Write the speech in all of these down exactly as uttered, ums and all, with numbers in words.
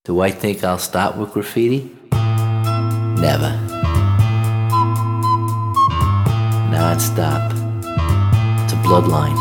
Do I think I'll stop with graffiti? Never. Non-stop. It's a bloodline.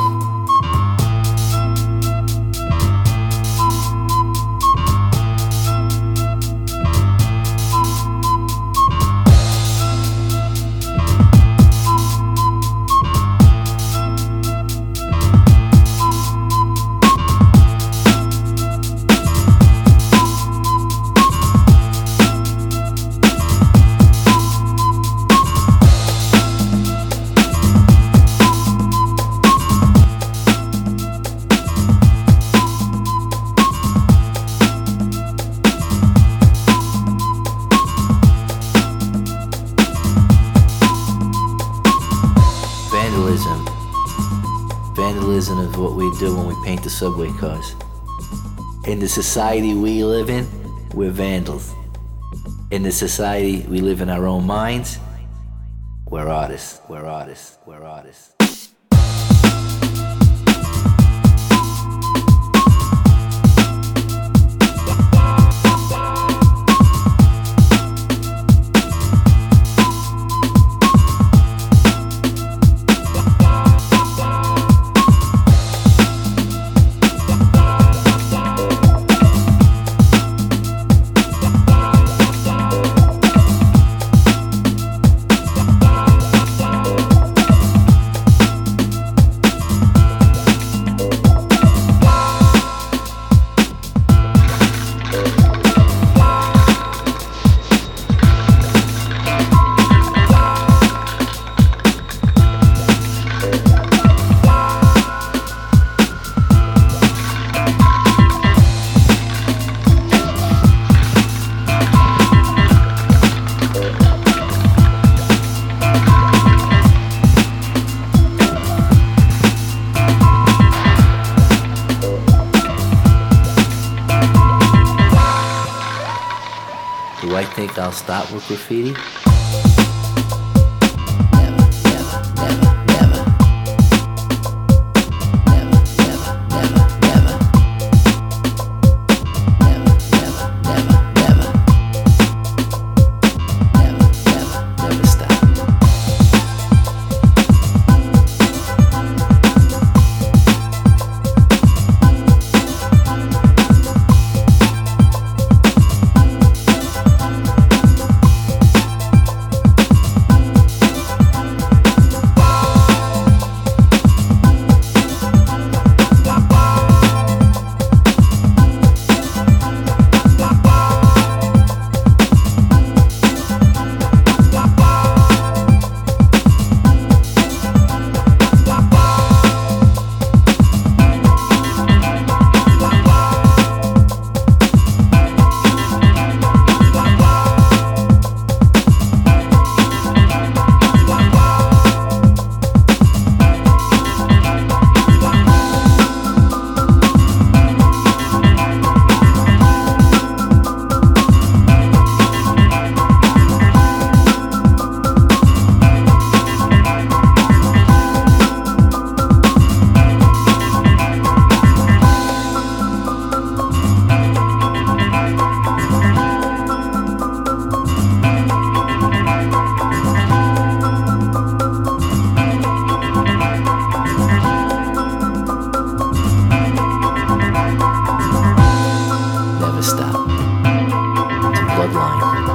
Vandalism. Vandalism is what we do when we paint the subway cars. In the society we live in, we're vandals. In the society we live in our own minds, we're artists, we're artists, we're artists. Do I think I'll stop with graffiti? Never, never, never, never. Never, never, never, never. Never, never, never, never. Never, never, never stop. Stop. It's a bloodline.